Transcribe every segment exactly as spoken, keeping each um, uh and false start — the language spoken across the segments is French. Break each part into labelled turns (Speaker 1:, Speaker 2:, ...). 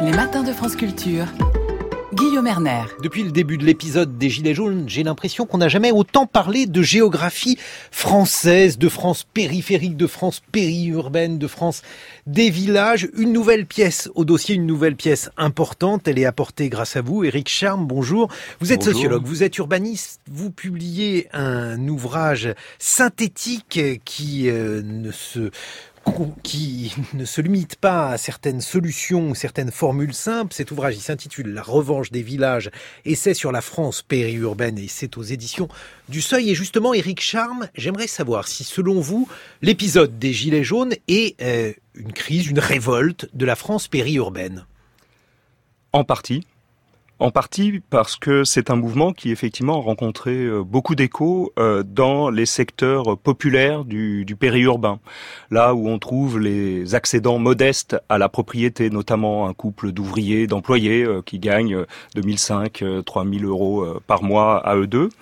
Speaker 1: Les matins de France Culture. Guillaume Erner.
Speaker 2: Depuis le début de l'épisode des Gilets jaunes, j'ai l'impression qu'on n'a jamais autant parlé de géographie française, de France périphérique, de France périurbaine, de France des villages. Une nouvelle pièce au dossier, une nouvelle pièce importante. Elle est apportée grâce à vous. Éric Charme, bonjour. Vous êtes
Speaker 3: bonjour.
Speaker 2: sociologue, vous êtes urbaniste. Vous publiez un ouvrage synthétique qui euh, ne se... qui ne se limite pas à certaines solutions ou certaines formules simples. Cet ouvrage, il s'intitule « La revanche des villages », essai sur la France périurbaine, et c'est aux éditions du Seuil. Et justement, Éric Charme, j'aimerais savoir si, selon vous, l'épisode des Gilets jaunes est euh, une crise, une révolte de la France périurbaine.
Speaker 3: En partie. En partie parce que c'est un mouvement qui effectivement a rencontré beaucoup d'écho dans les secteurs populaires du, du périurbain, là où on trouve les accédants modestes à la propriété, notamment un couple d'ouvriers, d'employés qui gagnent deux mille cinq, trois mille euros par mois à eux deux.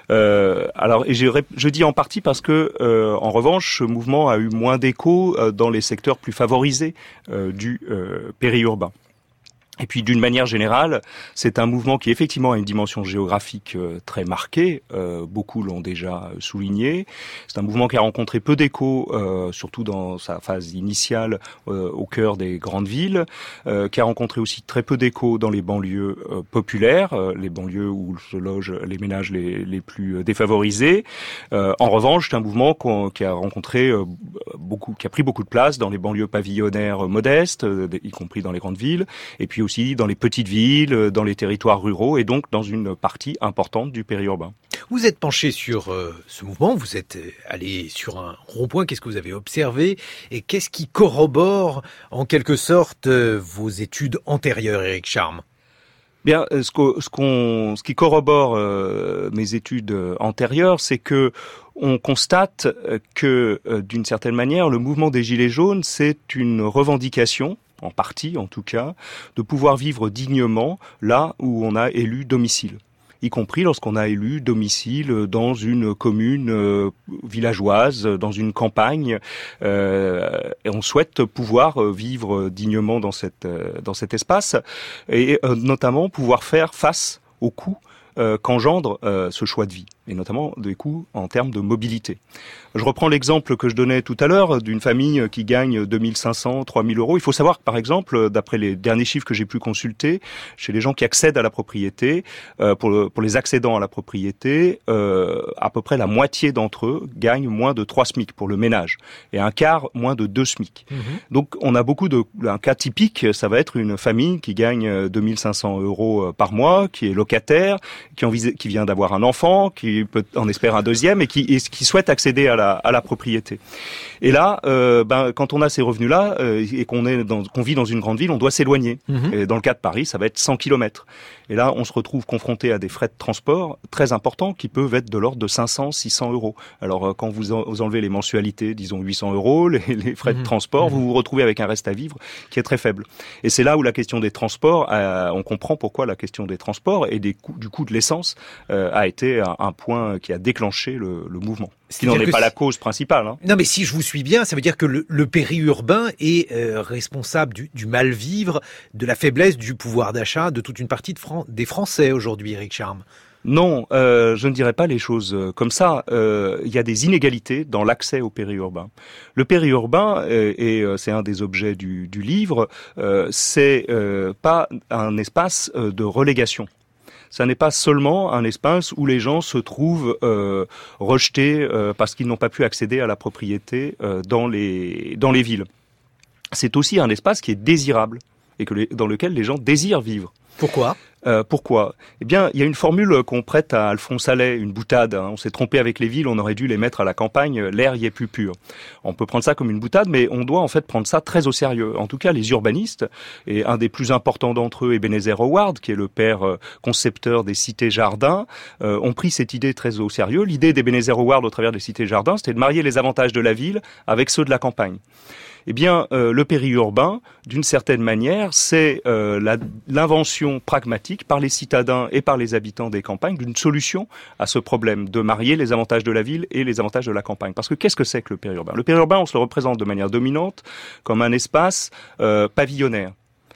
Speaker 3: Euh, alors, et je, je dis en partie parce que, euh, en revanche, ce mouvement a eu moins d'écho dans les secteurs plus favorisés euh, du euh, périurbain. Et puis, d'une manière générale, c'est un mouvement qui, effectivement, a une dimension géographique euh, très marquée. Euh, beaucoup l'ont déjà souligné. C'est un mouvement qui a rencontré peu d'écho, euh, surtout dans sa phase initiale, euh, au cœur des grandes villes, euh, qui a rencontré aussi très peu d'écho dans les banlieues euh, populaires, euh, les banlieues où se logent les ménages les, les plus défavorisés. Euh, en revanche, c'est un mouvement qui a rencontré euh, beaucoup, qui a pris beaucoup de place dans les banlieues pavillonnaires modestes, euh, y compris dans les grandes villes, et puis aussi dans les petites villes, dans les territoires ruraux et donc dans une partie importante du périurbain.
Speaker 2: Vous êtes penché sur euh, ce mouvement, vous êtes allé sur un rond-point, qu'est-ce que vous avez observé et qu'est-ce qui corrobore en quelque sorte euh, vos études antérieures, Éric Charme ?
Speaker 3: Bien, ce, que, ce, qu'on, ce qui corrobore euh, mes études antérieures, c'est que on constate que, euh, d'une certaine manière, le mouvement des Gilets jaunes, c'est une revendication, en partie en tout cas, de pouvoir vivre dignement là où on a élu domicile, y compris lorsqu'on a élu domicile dans une commune euh, villageoise, dans une campagne, euh, et on souhaite pouvoir vivre dignement dans cette euh, dans cet espace, et euh, notamment pouvoir faire face aux coûts euh, qu'engendre euh, ce choix de vie, et notamment des coûts en termes de mobilité. Je reprends l'exemple que je donnais tout à l'heure d'une famille qui gagne deux mille cinq cents, trois mille euros. Il faut savoir que, par exemple, d'après les derniers chiffres que j'ai pu consulter, chez les gens qui accèdent à la propriété, euh, pour, le, pour les accédants à la propriété, euh, à peu près la moitié d'entre eux gagnent moins de trois SMIC pour le ménage, et un quart moins de deux SMIC. Mmh. Donc, on a beaucoup de... Un cas typique, ça va être une famille qui gagne deux mille cinq cents euros par mois, qui est locataire, qui, envise, qui vient d'avoir un enfant, qui peut en espère un deuxième, et qui, et qui souhaite accéder à la à la propriété. Et là, euh, ben, quand on a ces revenus-là euh, et qu'on est dans, qu'on vit dans une grande ville, on doit s'éloigner. Mmh. Et dans le cas de Paris, ça va être cent kilomètres. Et là, on se retrouve confronté à des frais de transport très importants qui peuvent être de l'ordre de cinq cents, six cents euros. Alors, euh, quand vous, en, vous enlevez les mensualités, disons huit cents euros, les, les frais mmh. de transport, mmh. vous vous retrouvez avec un reste à vivre qui est très faible. Et c'est là où la question des transports, euh, on comprend pourquoi la question des transports et des coûts, du coût de l'essence euh, a été un, un point qui a déclenché le, le mouvement. Ce qui n'en est pas la cause principale. Hein.
Speaker 2: Non, mais si je vous suis bien, ça veut dire que le, le périurbain est euh, responsable du, du mal-vivre, de la faiblesse du pouvoir d'achat de toute une partie de Fran- des Français aujourd'hui, Éric Charme.
Speaker 3: Non, euh, je ne dirais pas les choses comme ça. Euh, il y a des inégalités dans l'accès au périurbain. Le périurbain, euh, et euh, c'est un des objets du, du livre, euh, c'est euh, pas un espace euh, de relégation. Ça n'est pas seulement un espace où les gens se trouvent euh, rejetés euh, parce qu'ils n'ont pas pu accéder à la propriété euh, dans les dans les villes. C'est aussi un espace qui est désirable et que les, dans lequel les gens désirent vivre.
Speaker 2: Pourquoi ?
Speaker 3: Euh, pourquoi ? Eh bien, il y a une formule qu'on prête à Alphonse Allais, une boutade. Hein. On s'est trompé avec les villes, on aurait dû les mettre à la campagne, l'air y est plus pur. On peut prendre ça comme une boutade, mais on doit en fait prendre ça très au sérieux. En tout cas, les urbanistes, et un des plus importants d'entre eux, Ebenezer Howard, qui est le père euh, concepteur des cités-jardins, euh, ont pris cette idée très au sérieux. L'idée d'Ebenezer Howard au travers des cités-jardins, c'était de marier les avantages de la ville avec ceux de la campagne. Eh bien, euh, le périurbain, d'une certaine manière, c'est euh, la, l'invention pragmatique par les citadins et par les habitants des campagnes d'une solution à ce problème de marier les avantages de la ville et les avantages de la campagne. Parce que qu'est-ce que c'est que le périurbain ? Le périurbain, on se le représente de manière dominante comme un espace euh, pavillonnaire.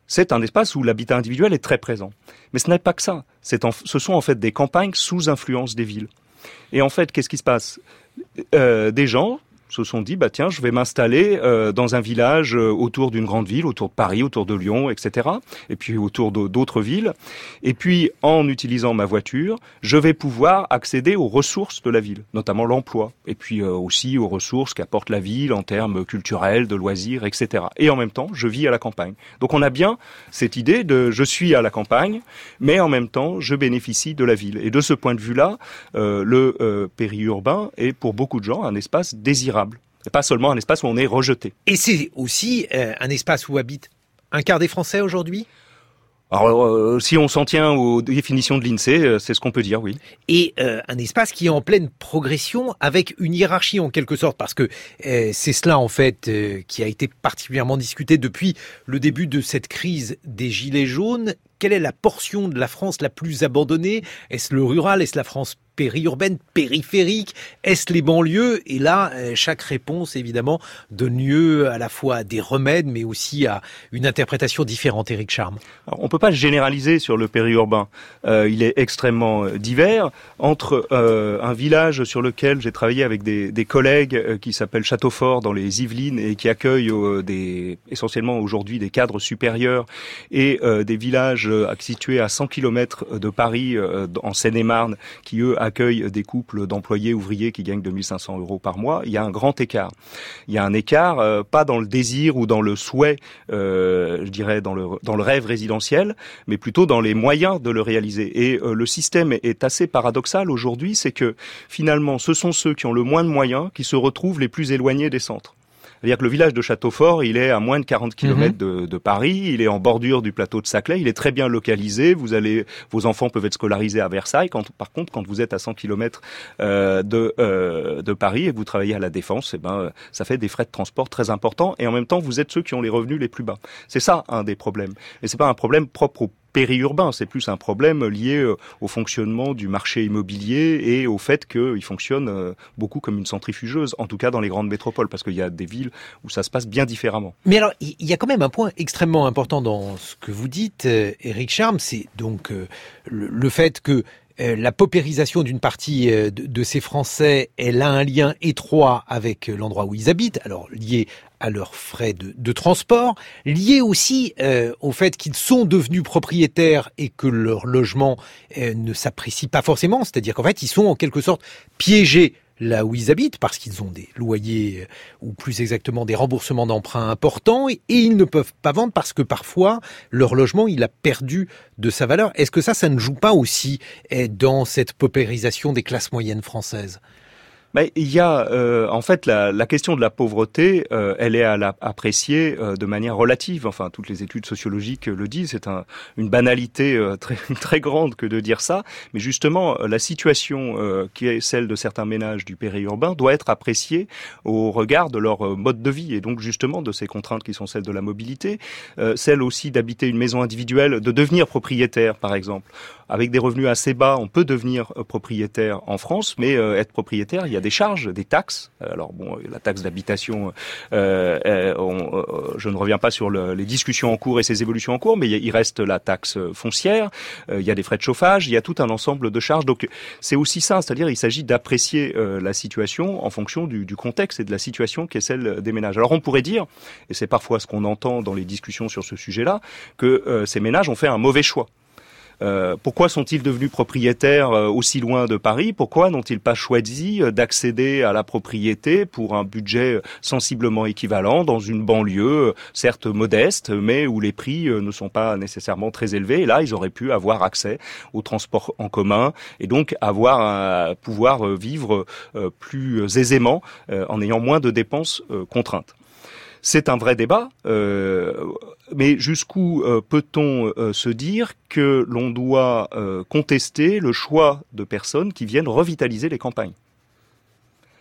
Speaker 3: c'est un espace où l'habitat individuel est très présent. Mais ce n'est pas que ça. C'est en, ce sont en fait des campagnes sous influence des villes. Et en fait, qu'est-ce qui se passe ? euh, Des gens se sont dit, bah tiens, je vais m'installer euh, dans un village euh, autour d'une grande ville, autour de Paris, autour de Lyon, et cetera. Et puis autour de, d'autres villes. Et puis, en utilisant ma voiture, je vais pouvoir accéder aux ressources de la ville, notamment l'emploi. Et puis euh, aussi aux ressources qu'apporte la ville en termes culturels, de loisirs, et cetera. Et en même temps, je vis à la campagne. Donc on a bien cette idée de je suis à la campagne, mais en même temps, je bénéficie de la ville. Et de ce point de vue-là, euh, le euh, périurbain est pour beaucoup de gens un espace désirable. Et pas seulement un espace où on est rejeté.
Speaker 2: Et c'est aussi euh, un espace où habitent un quart des Français aujourd'hui ?
Speaker 3: Alors, euh, si on s'en tient aux définitions de l'INSEE, euh, c'est ce qu'on peut dire, oui.
Speaker 2: Et euh, un espace qui est en pleine progression avec une hiérarchie en quelque sorte, parce que euh, c'est cela en fait euh, qui a été particulièrement discuté depuis le début de cette crise des Gilets jaunes. Quelle est la portion de la France la plus abandonnée ? Est-ce le rural ? Est-ce la France périurbaine, périphérique ? Est-ce les banlieues ? Et là, chaque réponse, évidemment, donne lieu à la fois à des remèdes, mais aussi à une interprétation différente, Éric Charme.
Speaker 3: Alors, on ne peut pas généraliser sur le périurbain. Euh, il est extrêmement divers. Entre euh, un village sur lequel j'ai travaillé avec des, des collègues euh, qui s'appelle Châteaufort dans les Yvelines et qui accueille euh, des, essentiellement aujourd'hui des cadres supérieurs et euh, des villages euh, situés à cent kilomètres de Paris, euh, en Seine-et-Marne, qui eux accueille des couples d'employés ouvriers qui gagnent deux mille cinq cents euros par mois, il y a un grand écart. Il y a un écart, euh, pas dans le désir ou dans le souhait, euh, je dirais dans le, dans le rêve résidentiel, mais plutôt dans les moyens de le réaliser. Et euh, le système est, est assez paradoxal aujourd'hui, c'est que finalement, ce sont ceux qui ont le moins de moyens qui se retrouvent les plus éloignés des centres. C'est-à-dire que le village de Châteaufort, il est à moins de quarante kilomètres de, de Paris, il est en bordure du plateau de Saclay, il est très bien localisé, vous allez, vos enfants peuvent être scolarisés à Versailles. Quand, par contre, quand vous êtes à cent kilomètres euh, de, euh, de Paris et que vous travaillez à la Défense, eh ben, ça fait des frais de transport très importants et en même temps, vous êtes ceux qui ont les revenus les plus bas. C'est ça un des problèmes. Et c'est pas un problème propre au périurbain, c'est plus un problème lié au fonctionnement du marché immobilier et au fait qu'il fonctionne beaucoup comme une centrifugeuse, en tout cas dans les grandes métropoles, parce qu'il y a des villes où ça se passe bien différemment.
Speaker 2: Mais alors, il y a quand même un point extrêmement important dans ce que vous dites, Éric Charme, c'est donc euh, le, le fait que euh, la paupérisation d'une partie euh, de, de ces Français, elle a un lien étroit avec l'endroit où ils habitent, alors lié à leurs frais de, de transport, lié aussi euh, au fait qu'ils sont devenus propriétaires et que leur logement euh, ne s'apprécie pas forcément, c'est-à-dire qu'en fait, ils sont en quelque sorte piégés là où ils habitent, parce qu'ils ont des loyers, ou plus exactement des remboursements d'emprunts importants, et ils ne peuvent pas vendre parce que parfois, leur logement, il a perdu de sa valeur. Est-ce que ça, ça ne joue pas aussi dans cette paupérisation des classes moyennes françaises ?
Speaker 3: Mais il y a euh, en fait la, la question de la pauvreté, euh, elle est à la, appréciée euh, de manière relative. Enfin, toutes les études sociologiques le disent. C'est un, une banalité euh, très très grande que de dire ça. Mais justement, la situation euh, qui est celle de certains ménages du périurbain doit être appréciée au regard de leur mode de vie et donc justement de ces contraintes qui sont celles de la mobilité, euh, celles aussi d'habiter une maison individuelle, de devenir propriétaire, par exemple. Avec des revenus assez bas, on peut devenir propriétaire en France, mais euh, être propriétaire, il y a des charges, des taxes. Alors bon, la taxe d'habitation, euh, euh, on, euh, je ne reviens pas sur le, les discussions en cours et ces évolutions en cours, mais il reste la taxe foncière, euh, il y a des frais de chauffage, il y a tout un ensemble de charges. Donc c'est aussi ça, c'est-à-dire il s'agit d'apprécier euh, la situation en fonction du, du contexte et de la situation qui est celle des ménages. Alors on pourrait dire, et c'est parfois ce qu'on entend dans les discussions sur ce sujet-là, que euh, ces ménages ont fait un mauvais choix. Euh, pourquoi sont-ils devenus propriétaires euh, aussi loin de Paris ? Pourquoi n'ont-ils pas choisi euh, d'accéder à la propriété pour un budget sensiblement équivalent dans une banlieue, euh, certes modeste, mais où les prix euh, ne sont pas nécessairement très élevés ? Et là, ils auraient pu avoir accès au transport en commun et donc avoir un, pouvoir euh, vivre euh, plus aisément euh, en ayant moins de dépenses euh, contraintes. C'est un vrai débat, euh, mais jusqu'où euh, peut-on euh, se dire que l'on doit euh, contester le choix de personnes qui viennent revitaliser les campagnes ?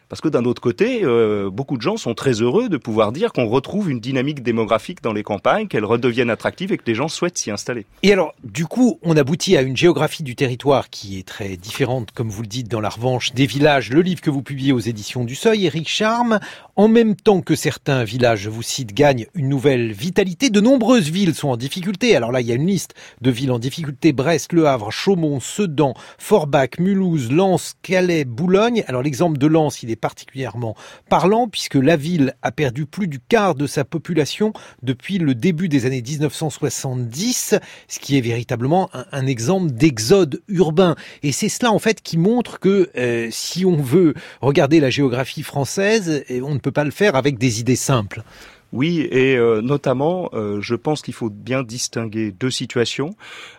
Speaker 3: Parce que d'un autre côté, euh, beaucoup de gens sont très heureux de pouvoir dire qu'on retrouve une dynamique démographique dans les campagnes, qu'elles redeviennent attractives et que les gens souhaitent s'y installer.
Speaker 2: Et alors, du coup, on aboutit à une géographie du territoire qui est très différente, comme vous le dites, dans la revanche des villages. Le livre que vous publiez aux éditions du Seuil, Éric Charme, en même temps que certains villages, je vous cite, gagnent une nouvelle vitalité, de nombreuses villes sont en difficulté. Alors là, il y a une liste de villes en difficulté: Brest, Le Havre, Chaumont, Sedan, Forbach, Mulhouse, Lens, Calais, Boulogne. Alors l'exemple de Lens, il est particulièrement parlant puisque la ville a perdu plus du quart de sa population depuis le début des années dix-neuf cent soixante-dix, ce qui est véritablement un, un exemple d'exode urbain. Et c'est cela en fait qui montre que euh, si on veut regarder la géographie française, on ne peut pas le faire avec des idées simples.
Speaker 3: Oui, et euh, notamment, euh, je pense qu'il faut bien distinguer deux situations.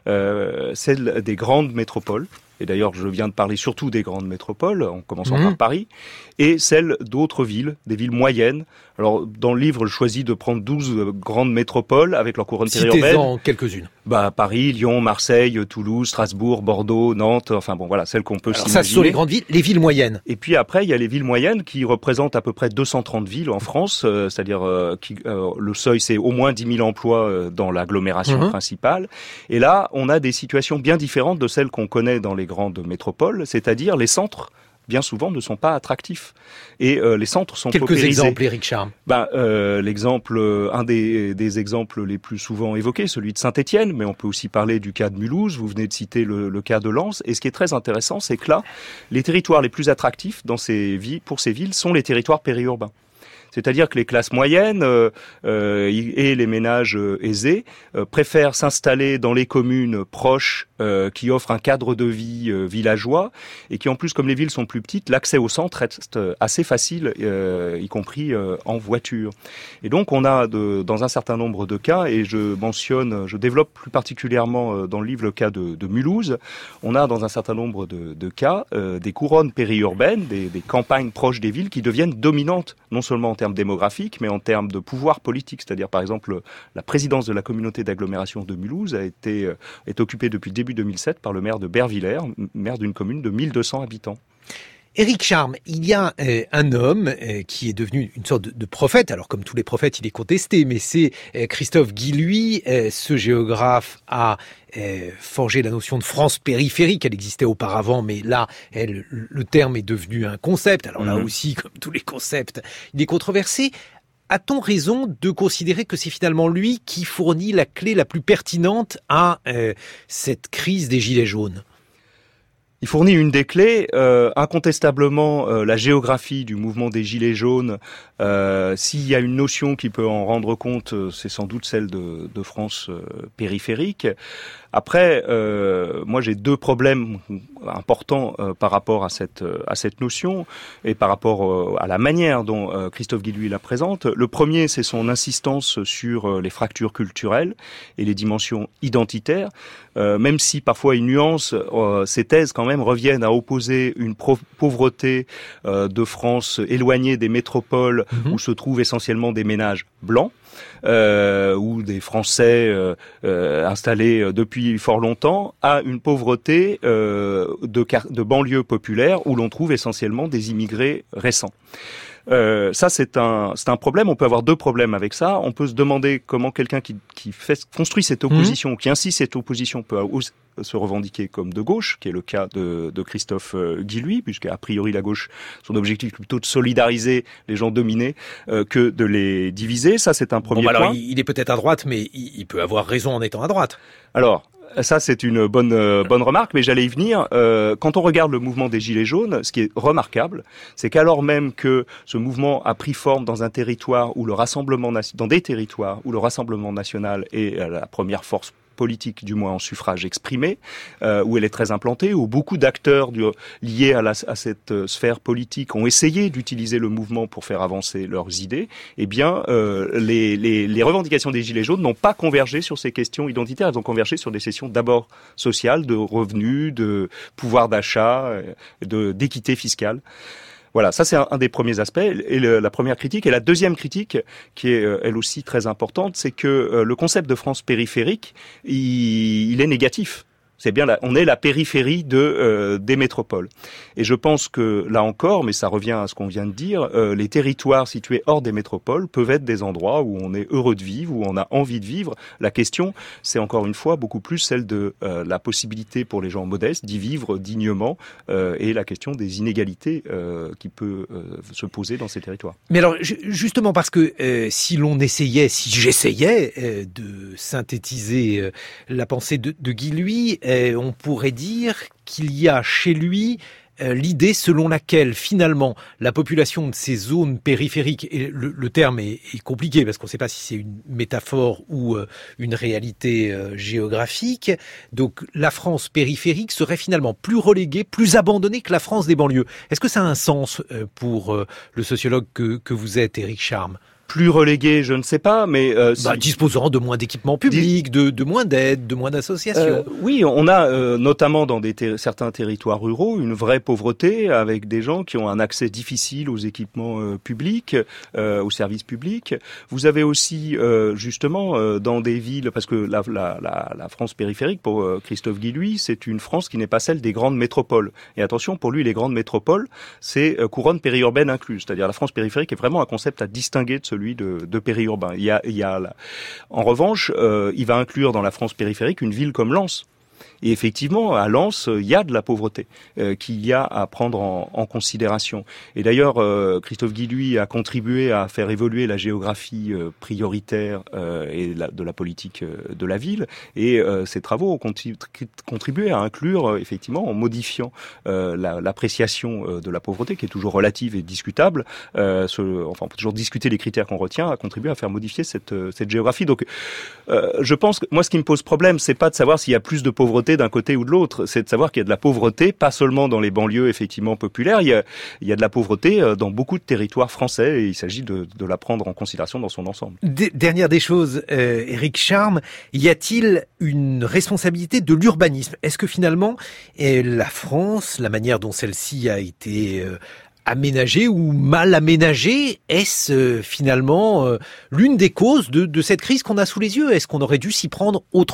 Speaker 3: Euh, celle des grandes métropoles, et d'ailleurs je viens de parler surtout des grandes métropoles, en commençant mmh. par Paris, et celle d'autres villes, des villes moyennes. Alors dans le livre, je choisis de prendre douze grandes métropoles avec leur couronne périurbaine.
Speaker 2: Citez-en quelques-unes.
Speaker 3: Bah, Paris, Lyon, Marseille, Toulouse, Strasbourg, Bordeaux, Nantes, enfin bon voilà, celles qu'on peut
Speaker 2: Alors,
Speaker 3: s'imaginer.
Speaker 2: Ça, ce sont les grandes villes, les villes moyennes.
Speaker 3: Et puis après, il y a les villes moyennes qui représentent à peu près deux cent trente villes en France, euh, c'est-à-dire euh, qui, euh, le seuil, c'est au moins dix mille emplois euh, dans l'agglomération mmh. principale. Et là, on a des situations bien différentes de celles qu'on connaît dans les grandes métropoles, c'est-à-dire les centres bien souvent ne sont pas attractifs et euh, les centres sont
Speaker 2: Quelques
Speaker 3: paupérisés.
Speaker 2: exemples, Éric Charme.
Speaker 3: Ben, euh, l'exemple, un des, des exemples les plus souvent évoqués, celui de Saint-Étienne, mais on peut aussi parler du cas de Mulhouse. Vous venez de citer le, le cas de Lens. Et ce qui est très intéressant, c'est que là, les territoires les plus attractifs dans ces villes, pour ces villes, sont les territoires périurbains. C'est-à-dire que les classes moyennes euh, euh, et les ménages euh, aisés euh, préfèrent s'installer dans les communes proches euh, qui offrent un cadre de vie euh, villageois et qui en plus, comme les villes sont plus petites, l'accès au centre reste assez facile, euh, y compris euh, en voiture. Et donc on a de, dans un certain nombre de cas, et je mentionne, je développe plus particulièrement euh, dans le livre le cas de, de Mulhouse, on a dans un certain nombre de, de cas euh, des couronnes périurbaines, des, des campagnes proches des villes qui deviennent dominantes, non seulement en termes démographiques, mais en termes de pouvoir politique. C'est-à-dire, par exemple, la présidence de la communauté d'agglomération de Mulhouse a été, euh, est occupée depuis début deux mille sept par le maire de Bervillers, maire d'une commune de mille deux cents habitants.
Speaker 2: Éric Charme, il y a euh, un homme euh, qui est devenu une sorte de, de prophète. Alors, comme tous les prophètes, il est contesté, mais c'est euh, Christophe Guilluy. Euh, ce géographe a euh, forgé la notion de France périphérique. Elle existait auparavant, mais là, elle, le terme est devenu un concept. Alors là mmh. aussi, comme tous les concepts, il est controversé. A-t-on raison de considérer que c'est finalement lui qui fournit la clé la plus pertinente à euh, cette crise des Gilets jaunes ?
Speaker 3: Il fournit une des clés, euh, incontestablement euh, la géographie du mouvement des Gilets jaunes. Euh, s'il y a une notion qui peut en rendre compte, c'est sans doute celle de, de France euh, périphérique. Après, euh, moi j'ai deux problèmes importants euh, par rapport à cette à cette notion et par rapport euh, à la manière dont euh, Christophe Guilluy la présente. Le premier, c'est son insistance sur euh, les fractures culturelles et les dimensions identitaires, euh, même si parfois il nuance, euh, ces thèses quand même reviennent à opposer une pro- pauvreté euh, de France éloignée des métropoles mmh. où se trouvent essentiellement des ménages blancs. Euh, ou des Français euh, euh, installés depuis fort longtemps, à une pauvreté euh, de, car- de banlieues populaires où l'on trouve essentiellement des immigrés récents. Euh, ça, c'est un, c'est un problème. On peut avoir deux problèmes avec ça. On peut se demander comment quelqu'un qui, qui fait, construit cette opposition, mmh. qui insiste cette opposition, peut se revendiquer comme de gauche, qui est le cas de, de Christophe Guilluy, puisqu'à priori la gauche, son objectif est plutôt de solidariser les gens dominés euh, que de les diviser. Ça, c'est un premier
Speaker 2: bon, bah
Speaker 3: point.
Speaker 2: Alors, il est peut-être à droite, mais il peut avoir raison en étant à droite.
Speaker 3: Alors. Ça, c'est une bonne euh, bonne remarque, mais j'allais y venir. Euh, quand on regarde le mouvement des Gilets jaunes, ce qui est remarquable, c'est qu'alors même que ce mouvement a pris forme dans un territoire où le rassemblement dans des territoires où le Rassemblement national est la première force politique, du moins en suffrage exprimé, euh, où elle est très implantée, où beaucoup d'acteurs du, liés à, la, à cette euh, sphère politique ont essayé d'utiliser le mouvement pour faire avancer leurs idées, eh bien, euh, les, les, les revendications des Gilets jaunes n'ont pas convergé sur ces questions identitaires, elles ont convergé sur des questions d'abord sociales, de revenus, de pouvoir d'achat, de, d'équité fiscale. Voilà, ça c'est un, un des premiers aspects, et le, la première critique. Et la deuxième critique, qui est euh, elle aussi très importante, c'est que euh, le concept de France périphérique, il, il est négatif. C'est bien, la, on est la périphérie de euh, des métropoles. Et je pense que là encore, mais ça revient à ce qu'on vient de dire, euh, les territoires situés hors des métropoles peuvent être des endroits où on est heureux de vivre, où on a envie de vivre. La question, c'est encore une fois beaucoup plus celle de euh, la possibilité pour les gens modestes d'y vivre dignement euh, et la question des inégalités euh, qui peut euh, se poser dans ces territoires.
Speaker 2: Mais alors, justement, parce que euh, si l'on essayait, si j'essayais euh, de synthétiser euh, la pensée de, de Guy Luy, euh, on pourrait dire qu'il y a chez lui euh, l'idée selon laquelle, finalement, la population de ces zones périphériques, et le, le terme est, est compliqué parce qu'on ne sait pas si c'est une métaphore ou euh, une réalité euh, géographique, donc la France périphérique serait finalement plus reléguée, plus abandonnée que la France des banlieues. Est-ce que ça a un sens euh, pour euh, le sociologue que, que vous êtes, Éric Charme ?
Speaker 3: Plus relégué, je ne sais pas, mais euh,
Speaker 2: bah, si... disposant de moins d'équipements publics, de, de moins d'aides, de moins d'associations. Euh,
Speaker 3: oui, on a euh, notamment dans des ter- certains territoires ruraux une vraie pauvreté avec des gens qui ont un accès difficile aux équipements euh, publics, euh, aux services publics. Vous avez aussi euh, justement euh, dans des villes, parce que la, la, la, la France périphérique pour euh, Christophe Guy Luy, c'est une France qui n'est pas celle des grandes métropoles. Et attention, pour lui, les grandes métropoles, c'est euh, couronne périurbaine incluse, c'est-à-dire la France périphérique est vraiment un concept à distinguer de celui Celui de, de périurbain. Il y a, il y a, en revanche, euh, il va inclure dans la France périphérique une ville comme Lens. Et effectivement, à Lens, il y a de la pauvreté euh, qu'il y a à prendre en, en considération. Et d'ailleurs, euh, Christophe Guy Luy a contribué à faire évoluer la géographie euh, prioritaire euh, et la, de la politique euh, de la ville. Et euh, ces travaux ont contribué à inclure, euh, effectivement, en modifiant euh, la, l'appréciation euh, de la pauvreté, qui est toujours relative et discutable. Euh, ce, enfin, on peut toujours discuter les critères qu'on retient, a contribué à faire modifier cette, cette géographie. Donc, euh, je pense que moi, ce qui me pose problème, c'est pas de savoir s'il y a plus de pauvreté d'un côté ou de l'autre, c'est de savoir qu'il y a de la pauvreté, pas seulement dans les banlieues effectivement populaires, il y a, il y a de la pauvreté dans beaucoup de territoires français et il s'agit de, de la prendre en considération dans son ensemble.
Speaker 2: D- dernière des choses, euh, Éric Charme, y a-t-il une responsabilité de l'urbanisme ? Est-ce que finalement, euh, la France, la manière dont celle-ci a été euh, aménagée ou mal aménagée, est-ce euh, finalement euh, l'une des causes de, de cette crise qu'on a sous les yeux ? Est-ce qu'on aurait dû s'y prendre autrement ?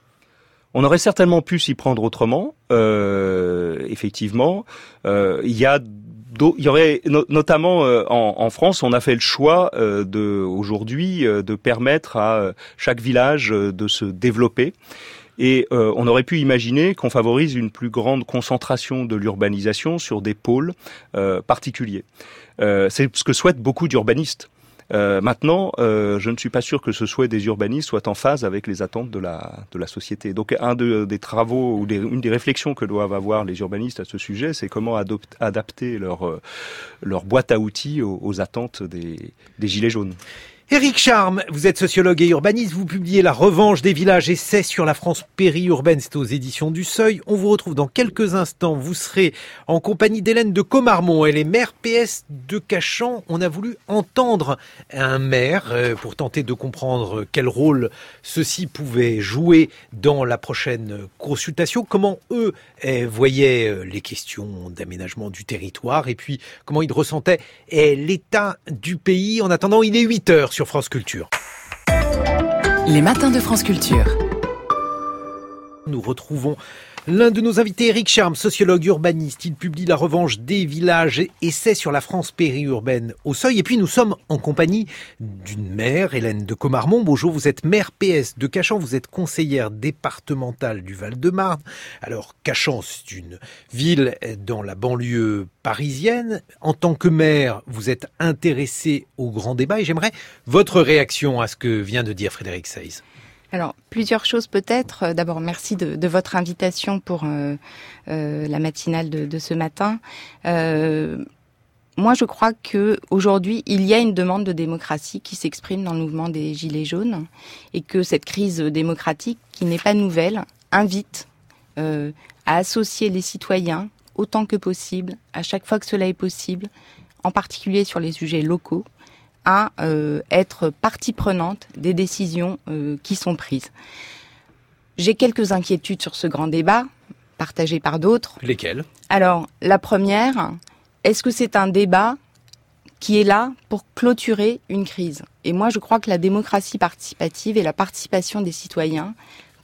Speaker 3: On aurait certainement pu s'y prendre autrement, euh, effectivement. Euh, il y a, il y aurait no- notamment euh, en, en France, on a fait le choix euh, de aujourd'hui euh, de permettre à euh, chaque village euh, de se développer. Et euh, on aurait pu imaginer qu'on favorise une plus grande concentration de l'urbanisation sur des pôles euh, particuliers. Euh, c'est ce que souhaitent beaucoup d'urbanistes. Euh, maintenant, euh, je ne suis pas sûr que ce souhait des urbanistes soit en phase avec les attentes de la de la société. Donc, un de, des travaux ou des, une des réflexions que doivent avoir les urbanistes à ce sujet, c'est comment adopte, adapter leur euh, leur boîte à outils aux, aux attentes des des gilets jaunes.
Speaker 2: Éric Charme, vous êtes sociologue et urbaniste, vous publiez La Revanche des villages, essai sur la France périurbaine, c'est aux éditions du Seuil. On vous retrouve dans quelques instants, vous serez en compagnie d'Hélène de Comarmont, elle est maire P S de Cachan. On a voulu entendre un maire pour tenter de comprendre quel rôle ceux-ci pouvaient jouer dans la prochaine consultation, comment eux voyaient les questions d'aménagement du territoire et puis comment ils ressentaient l'état du pays. En attendant, il est huit heures sur France Culture.
Speaker 1: Les matins de France Culture.
Speaker 2: Nous retrouvons l'un de nos invités, Éric Charme, sociologue urbaniste. Il publie La Revanche des villages, essai sur la France périurbaine au Seuil. Et puis nous sommes en compagnie d'une maire, Hélène de Comarmont. Bonjour, vous êtes maire P S de Cachan, vous êtes conseillère départementale du Val-de-Marne. Alors Cachan, c'est une ville dans la banlieue parisienne. En tant que maire, vous êtes intéressée au grand débat et j'aimerais votre réaction à ce que vient de dire Frédéric Seyss.
Speaker 4: Alors, plusieurs choses peut-être. D'abord, merci de, de votre invitation pour euh, euh, la matinale de, de ce matin. Euh, moi, je crois que aujourd'hui, il y a une demande de démocratie qui s'exprime dans le mouvement des Gilets jaunes et que cette crise démocratique, qui n'est pas nouvelle, invite euh, à associer les citoyens autant que possible, à chaque fois que cela est possible, en particulier sur les sujets locaux, à euh, être partie prenante des décisions euh, qui sont prises. J'ai quelques inquiétudes sur ce grand débat, partagées par d'autres.
Speaker 2: Lesquelles ?
Speaker 4: Alors, la première, est-ce que c'est un débat qui est là pour clôturer une crise ? Et moi, je crois que la démocratie participative et la participation des citoyens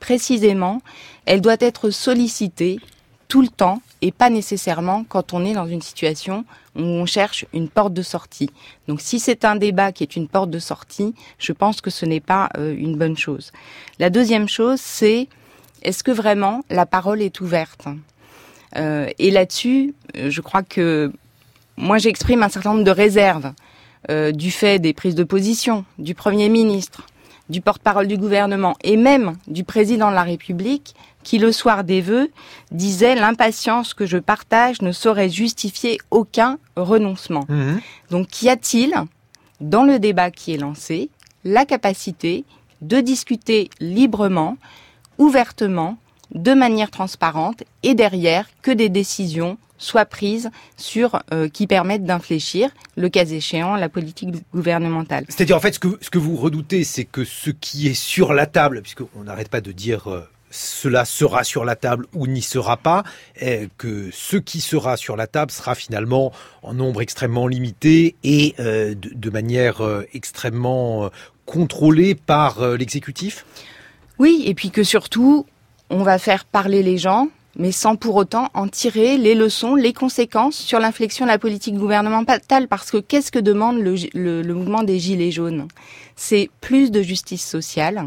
Speaker 4: précisément, elle doit être sollicitée tout le temps et pas nécessairement quand on est dans une situation où on cherche une porte de sortie. Donc si c'est un débat qui est une porte de sortie, je pense que ce n'est pas euh, une bonne chose. La deuxième chose, c'est est-ce que vraiment la parole est ouverte ? euh, Et là-dessus, je crois que moi j'exprime un certain nombre de réserves euh, du fait des prises de position du Premier ministre, du porte-parole du gouvernement et même du président de la République qui, le soir des vœux, disait « L'impatience que je partage ne saurait justifier aucun renoncement mmh. ». Donc, qu'y a-t-il, dans le débat qui est lancé, la capacité de discuter librement, ouvertement, de manière transparente et derrière que des décisions soient prises sur euh, qui permettent d'infléchir, le cas échéant, la politique gouvernementale.
Speaker 2: C'est-à-dire, en fait, ce que, ce que vous redoutez, c'est que ce qui est sur la table, puisqu'on n'arrête pas de dire euh, cela sera sur la table ou n'y sera pas, eh, que ce qui sera sur la table sera finalement en nombre extrêmement limité et euh, de, de manière euh, extrêmement euh, contrôlée par euh, l'exécutif ?
Speaker 4: Oui, et puis que surtout, on va faire parler les gens, mais sans pour autant en tirer les leçons, les conséquences sur l'inflexion de la politique gouvernementale. Parce que qu'est-ce que demande le, le, le mouvement des Gilets jaunes ? C'est plus de justice sociale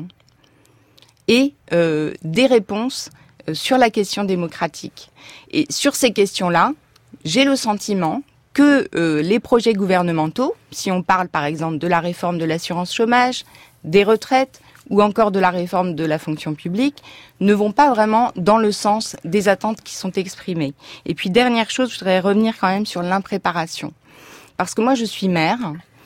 Speaker 4: et euh, des réponses euh, sur la question démocratique. Et sur ces questions-là, j'ai le sentiment que euh, les projets gouvernementaux, si on parle par exemple de la réforme de l'assurance chômage, des retraites, ou encore de la réforme de la fonction publique, ne vont pas vraiment dans le sens des attentes qui sont exprimées. Et puis, dernière chose, je voudrais revenir quand même sur l'impréparation. Parce que moi, je suis maire,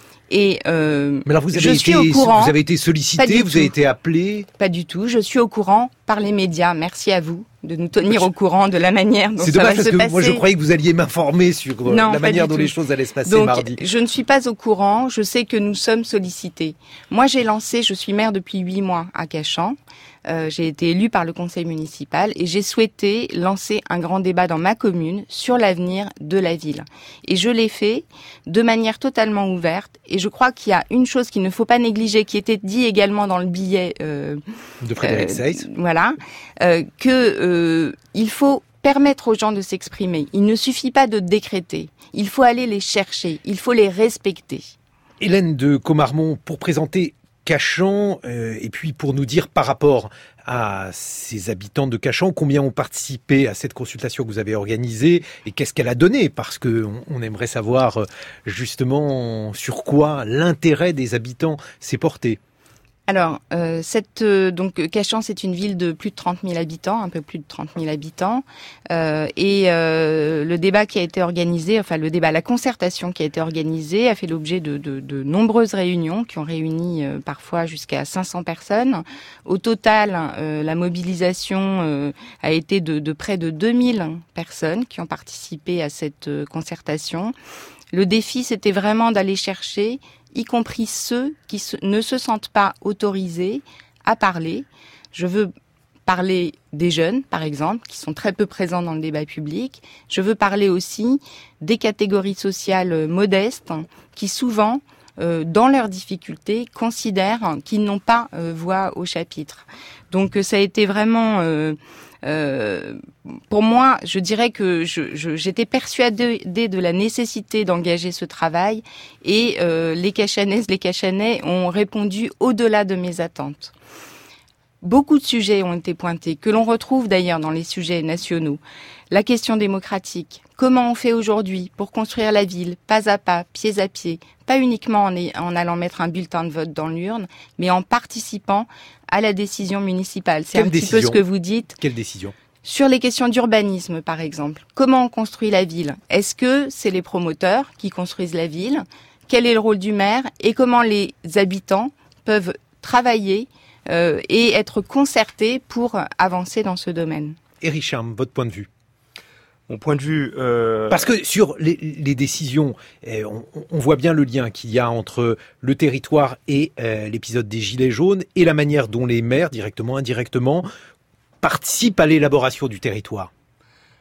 Speaker 4: et euh,
Speaker 2: Mais alors vous avez
Speaker 4: je
Speaker 2: été,
Speaker 4: suis au courant...
Speaker 2: Vous avez été sollicité, vous avez été appelé...
Speaker 4: Pas du tout, je suis au courant par les médias. Merci à vous de nous tenir au courant de la manière dont
Speaker 2: C'est
Speaker 4: ça
Speaker 2: dommage
Speaker 4: va se
Speaker 2: parce que
Speaker 4: passer.
Speaker 2: moi je croyais que vous alliez m'informer sur
Speaker 4: non,
Speaker 2: la manière dont
Speaker 4: tout.
Speaker 2: les choses allaient se passer
Speaker 4: Donc,
Speaker 2: mardi.
Speaker 4: Je ne suis pas au courant, je sais que nous sommes sollicités. Moi j'ai lancé, je suis maire depuis huit mois à Cachan, euh, j'ai été élue par le conseil municipal et j'ai souhaité lancer un grand débat dans ma commune sur l'avenir de la ville. Et je l'ai fait de manière totalement ouverte et je crois qu'il y a une chose qu'il ne faut pas négliger, qui était dit également dans le billet euh,
Speaker 2: de Frédéric
Speaker 4: euh,
Speaker 2: Seyss.
Speaker 4: Voilà, euh, que euh, il faut permettre aux gens de s'exprimer. Il ne suffit pas de décréter. Il faut aller les chercher. Il faut les respecter.
Speaker 2: Hélène de Comarmont, pour présenter Cachan, euh, et puis pour nous dire par rapport à ces habitants de Cachan, combien ont participé à cette consultation que vous avez organisée et qu'est-ce qu'elle a donné ? Parce que on, on aimerait savoir justement sur quoi l'intérêt des habitants s'est porté.
Speaker 4: Alors, euh, cette, euh, donc Cachan, c'est une ville de plus de trente mille habitants, un peu plus de trente mille habitants, euh, et euh, le débat qui a été organisé, enfin le débat, la concertation qui a été organisée, a fait l'objet de, de, de nombreuses réunions qui ont réuni euh, parfois jusqu'à cinq cents personnes. Au total, euh, la mobilisation euh, a été de, de près de deux mille personnes qui ont participé à cette euh, concertation. Le défi, c'était vraiment d'aller chercher, y compris ceux qui se, ne se sentent pas autorisés à parler. Je veux parler des jeunes, par exemple, qui sont très peu présents dans le débat public. Je veux parler aussi des catégories sociales modestes qui souvent, euh, dans leurs difficultés, considèrent qu'ils n'ont pas euh, voix au chapitre. Donc ça a été vraiment... Euh, Euh, pour moi, je dirais que je, je, j'étais persuadée de la nécessité d'engager ce travail et euh, les Cachanaises, les Cachanais ont répondu au-delà de mes attentes. Beaucoup de sujets ont été pointés, que l'on retrouve d'ailleurs dans les sujets nationaux. La question démocratique. Comment on fait aujourd'hui pour construire la ville, pas à pas, pied à pied, pas uniquement en, en allant mettre un bulletin de vote dans l'urne, mais en participant à la décision municipale. C'est
Speaker 2: Quelle
Speaker 4: un
Speaker 2: décision ?
Speaker 4: petit peu ce que vous dites.
Speaker 2: Quelle décision ?
Speaker 4: Sur les questions d'urbanisme, par exemple. Comment on construit la ville ? Est-ce que c'est les promoteurs qui construisent la ville ? Quel est le rôle du maire ? Et comment les habitants peuvent travailler euh, et être concertés pour avancer dans ce domaine ?
Speaker 2: Éric Charme, votre point de vue ?
Speaker 3: Mon point de vue... Euh...
Speaker 2: Parce que sur les, les décisions, eh, on, on voit bien le lien qu'il y a entre le territoire et euh, l'épisode des Gilets jaunes et la manière dont les maires, directement, indirectement, participent à l'élaboration du territoire.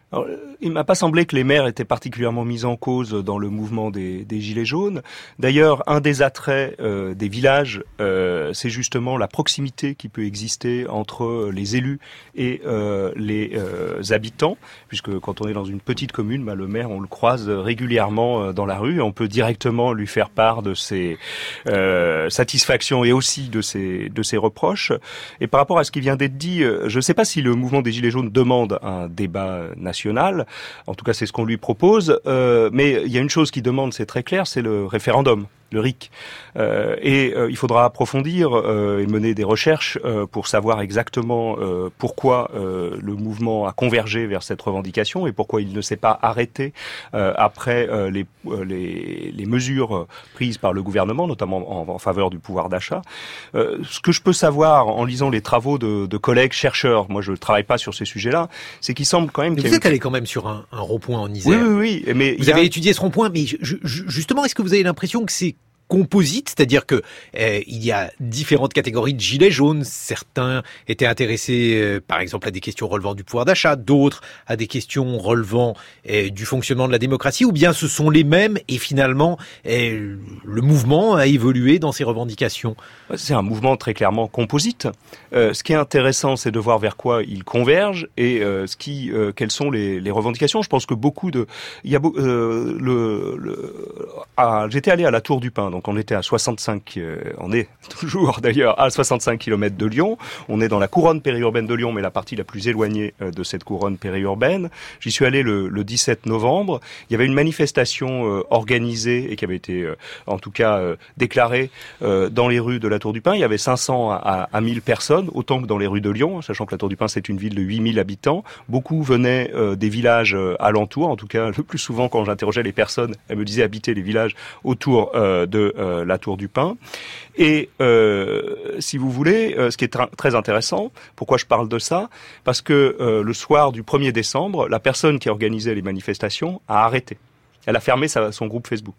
Speaker 3: Alors, il m'a pas semblé que les maires étaient particulièrement mis en cause dans le mouvement des, des Gilets jaunes. D'ailleurs, un des attraits euh, des villages, euh, c'est justement la proximité qui peut exister entre les élus et euh, les euh, habitants, puisque quand on est dans une petite commune, bah, le maire, on le croise régulièrement dans la rue, on peut directement lui faire part de ses euh, satisfactions et aussi de ses, de ses reproches. Et par rapport à ce qui vient d'être dit, je ne sais pas si le mouvement des Gilets jaunes demande un débat national. En tout cas, c'est ce qu'on lui propose. Euh, mais il y a une chose qu'il demande, c'est très clair, c'est le référendum, le R I C. Euh, et euh, il faudra approfondir euh, et mener des recherches euh, pour savoir exactement euh, pourquoi euh, le mouvement a convergé vers cette revendication et pourquoi il ne s'est pas arrêté euh, après euh, les, euh, les, les mesures prises par le gouvernement, notamment en, en faveur du pouvoir d'achat. Euh, ce que je peux savoir en lisant les travaux de, de collègues chercheurs, moi je ne travaille pas sur ces sujets-là, c'est qu'il semble quand même
Speaker 2: mais
Speaker 3: qu'il
Speaker 2: vous êtes allé quand même sur un, un rond-point en Isère.
Speaker 3: Oui, oui, oui. Mais
Speaker 2: vous avez a... étudié ce rond-point, mais je, je, justement, est-ce que vous avez l'impression que c'est composite, c'est-à-dire que euh, il y a différentes catégories de gilets jaunes. Certains étaient intéressés, euh, par exemple, à des questions relevant du pouvoir d'achat, d'autres à des questions relevant euh, du fonctionnement de la démocratie, ou bien ce sont les mêmes et finalement euh, le mouvement a évolué dans ses revendications.
Speaker 3: C'est un mouvement très clairement composite. Euh, ce qui est intéressant, c'est de voir vers quoi il converge et euh, ce qui, euh, quelles sont les, les revendications. Je pense que beaucoup de, il y a euh, le, le ah, j'étais allé à la Tour du Pin. Donc on était à soixante-cinq, euh, on est toujours d'ailleurs à soixante-cinq kilomètres de Lyon. On est dans la couronne périurbaine de Lyon, mais la partie la plus éloignée euh, de cette couronne périurbaine. J'y suis allé le, le dix-sept novembre. Il y avait une manifestation euh, organisée et qui avait été, euh, en tout cas, euh, déclarée euh, dans les rues de la Tour du Pin. Il y avait cinq cents à, à mille personnes, autant que dans les rues de Lyon, sachant que la Tour du Pin c'est une ville de huit mille habitants. Beaucoup venaient euh, des villages euh, alentours. En tout cas, le plus souvent quand j'interrogeais les personnes, elles me disaient habiter les villages autour euh, de Euh, la Tour du Pin. Et euh, si vous voulez, euh, ce qui est tra- très intéressant, pourquoi je parle de ça? Parce que euh, le soir du premier décembre, la personne qui organisait les manifestations a arrêté. Elle a fermé sa, son groupe Facebook,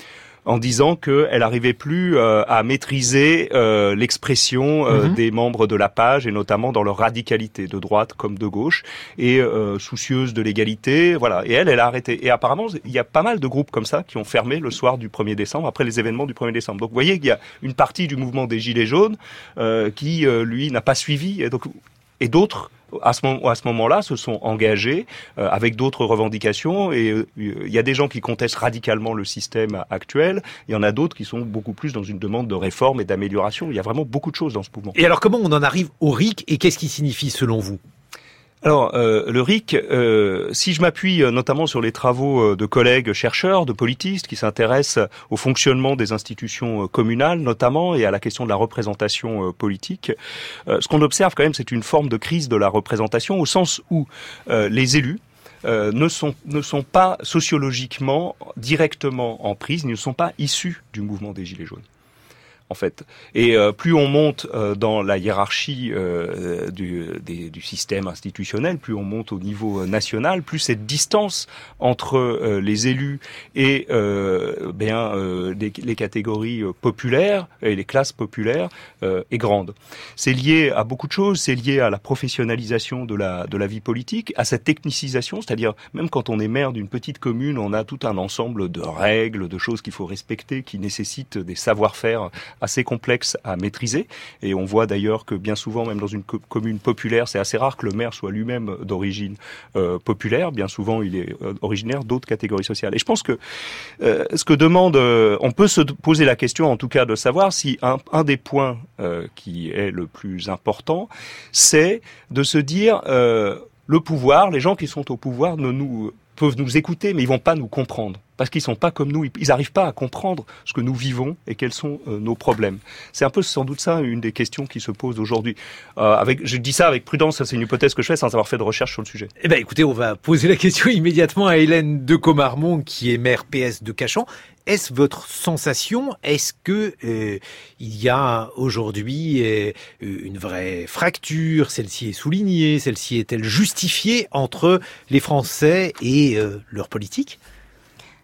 Speaker 3: en disant qu'elle n'arrivait plus euh, à maîtriser euh, l'expression euh, mmh. des membres de la page, et notamment dans leur radicalité, de droite comme de gauche, et euh, soucieuse de l'égalité, voilà. Et elle, elle a arrêté. Et apparemment, il y a pas mal de groupes comme ça qui ont fermé le soir du premier décembre, après les événements du premier décembre. Donc vous voyez qu'il y a une partie du mouvement des Gilets jaunes euh, qui, euh, lui, n'a pas suivi, et, donc, et d'autres à ce moment, à ce moment-là, se sont engagés euh, avec d'autres revendications, et il euh, y a des gens qui contestent radicalement le système actuel, il y en a d'autres qui sont beaucoup plus dans une demande de réforme et d'amélioration. Il y a vraiment beaucoup de choses dans ce mouvement.
Speaker 2: Et alors comment on en arrive au R I C et qu'est-ce qui signifie selon vous ?
Speaker 3: Alors, euh, le R I C, euh, si je m'appuie notamment sur les travaux de collègues chercheurs, de politistes qui s'intéressent au fonctionnement des institutions communales notamment et à la question de la représentation euh, politique, euh, ce qu'on observe quand même, c'est une forme de crise de la représentation au sens où euh, les élus euh, ne sont ne sont pas sociologiquement directement en prise, ne sont pas issus du mouvement des Gilets jaunes. En fait. Et euh, plus on monte euh, dans la hiérarchie euh, du, des, du système institutionnel, plus on monte au niveau national, plus cette distance entre euh, les élus et euh, bien euh, les, les catégories populaires et les classes populaires euh, est grande. C'est lié à beaucoup de choses. C'est lié à la professionnalisation de la de la vie politique, à cette technicisation, c'est-à-dire même quand on est maire d'une petite commune, on a tout un ensemble de règles, de choses qu'il faut respecter, qui nécessitent des savoir-faire assez complexe à maîtriser, et on voit d'ailleurs que bien souvent, même dans une co- commune populaire, c'est assez rare que le maire soit lui-même d'origine euh, populaire. Bien souvent, il est euh, originaire d'autres catégories sociales. Et je pense que euh, ce que demande, euh, on peut se poser la question, en tout cas, de savoir si un, un des points euh, qui est le plus important, c'est de se dire euh, le pouvoir, les gens qui sont au pouvoir ne nous peuvent nous écouter, mais ils vont pas nous comprendre. Parce qu'ils sont pas comme nous, ils n'arrivent pas à comprendre ce que nous vivons et quels sont euh, nos problèmes. C'est un peu sans doute ça une des questions qui se posent aujourd'hui. Euh, avec, je dis ça avec prudence, ça c'est une hypothèse que je fais sans avoir fait de recherche sur le sujet.
Speaker 2: Eh ben, écoutez, on va poser la question immédiatement à Hélène de Comarmont, qui est maire P S de Cachan. Est-ce votre sensation? Est-ce que euh, il y a aujourd'hui euh, une vraie fracture? Celle-ci est soulignée, celle-ci est-elle justifiée entre les Français et euh, leur politique?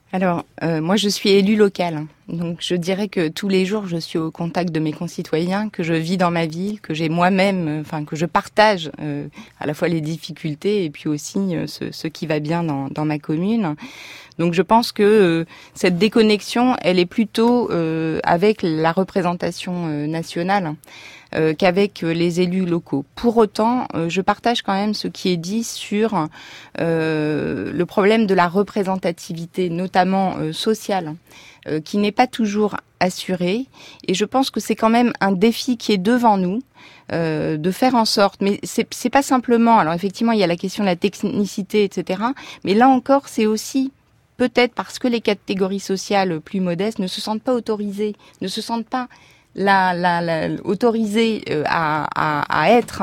Speaker 4: Alors, euh, moi, je suis élue locale. Donc, je dirais que tous les jours, je suis au contact de mes concitoyens, que je vis dans ma ville, que j'ai moi-même, euh, enfin, que je partage euh, à la fois les difficultés et puis aussi euh, ce, ce qui va bien dans, dans ma commune. Donc, je pense que euh, cette déconnexion, elle est plutôt euh, avec la représentation euh, nationale euh, qu'avec euh, les élus locaux. Pour autant, euh, je partage quand même ce qui est dit sur euh, le problème de la représentativité, notamment euh, sociale, euh, qui n'est pas toujours assurée. Et je pense que c'est quand même un défi qui est devant nous, euh, de faire en sorte. Mais c'est, c'est pas simplement. Alors effectivement, il y a la question de la technicité, et cetera. Mais là encore, c'est aussi peut-être parce que les catégories sociales plus modestes ne se sentent pas autorisées, ne se sentent pas la, la, la, autorisées à, à, à être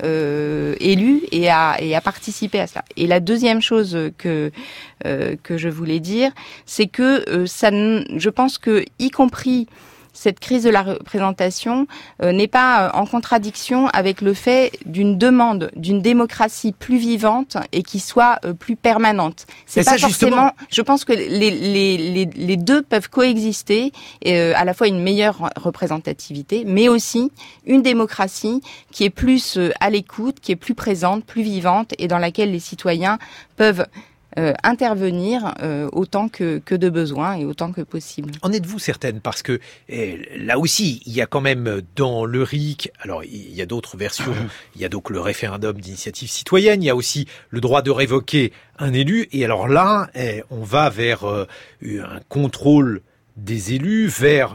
Speaker 4: euh, élues et à, et à participer à cela. Et la deuxième chose que euh, que je voulais dire, c'est que euh, ça, je pense que y compris cette crise de la représentation euh, n'est pas euh, en contradiction avec le fait d'une demande d'une démocratie plus vivante et qui soit euh, plus permanente. C'est
Speaker 2: mais
Speaker 4: pas
Speaker 2: ça,
Speaker 4: forcément.
Speaker 2: Justement...
Speaker 4: Je pense que les les les, les deux peuvent coexister, et, euh, à la fois une meilleure représentativité, mais aussi une démocratie qui est plus euh, à l'écoute, qui est plus présente, plus vivante et dans laquelle les citoyens peuvent Euh, intervenir euh, autant que, que de besoin et autant que possible.
Speaker 2: En êtes-vous certaine? Parce que eh, là aussi, il y a quand même dans le R I C, alors il y a d'autres versions, il y a donc le référendum d'initiative citoyenne, il y a aussi le droit de révoquer un élu, et alors là, eh, on va vers euh, un contrôle des élus, vers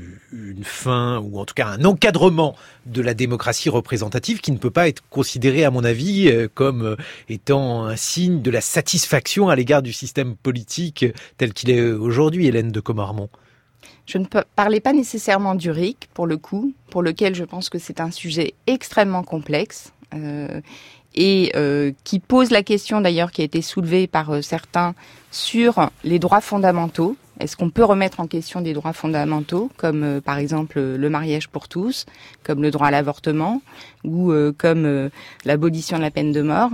Speaker 2: une fin, ou en tout cas un encadrement de la démocratie représentative qui ne peut pas être considéré, à mon avis, comme étant un signe de la satisfaction à l'égard du système politique tel qu'il est aujourd'hui, Hélène de Commarmont.
Speaker 4: Je ne parlais pas nécessairement du R I C, pour le coup, pour lequel je pense que c'est un sujet extrêmement complexe, euh, et euh, qui pose la question d'ailleurs qui a été soulevée par euh, certains sur les droits fondamentaux. Est-ce qu'on peut remettre en question des droits fondamentaux, comme euh, par exemple le mariage pour tous, comme le droit à l'avortement, ou euh, comme euh, l'abolition de la peine de mort.